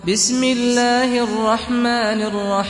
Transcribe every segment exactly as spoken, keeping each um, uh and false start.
بسم الله الرحمن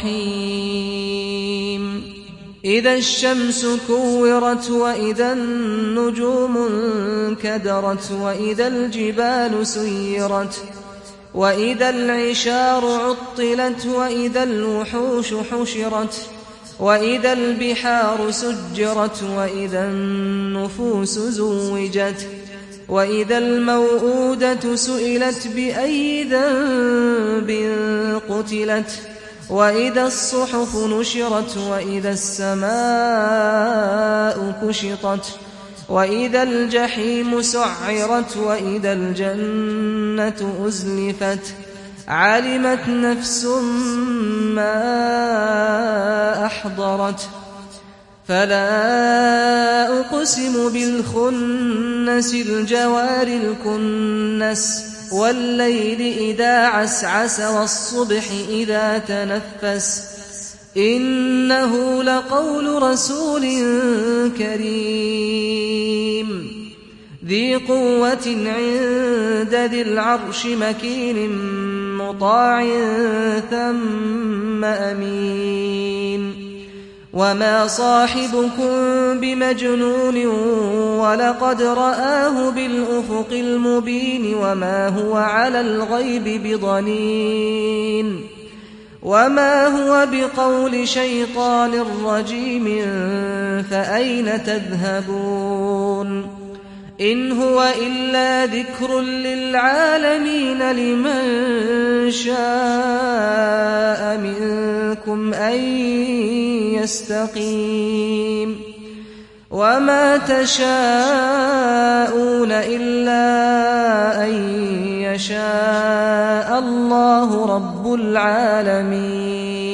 الرحيم إذا الشمس كورت وإذا النجوم انكدرت وإذا الجبال سيرت وإذا العشار عطلت وإذا الوحوش حشرت وإذا البحار سجرت وإذا النفوس زوجت وإذا الموءودة سئلت بأي ذنب قتلت وإذا الصحف نشرت وإذا السماء كشطت وإذا الجحيم سعرت وإذا الجنة أزلفت علمت نفس ما أحضرت فلا أقسم بالخنس الجوار الكنس والليل إذا عسعس والصبح إذا تنفس إنه لقول رسول كريم ذي قوة عند ذي العرش مكين مطاع ثم أمين وما صاحبكم بمجنون ولقد رآه بالأفق المبين وما هو على الغيب بضنين وما هو بقول شيطان رجيم فأين تذهبون إن هو إلا ذكر للعالمين لمن شاء منكم أن يستقيم وما تشاءون إلا أن يشاء الله رب العالمين.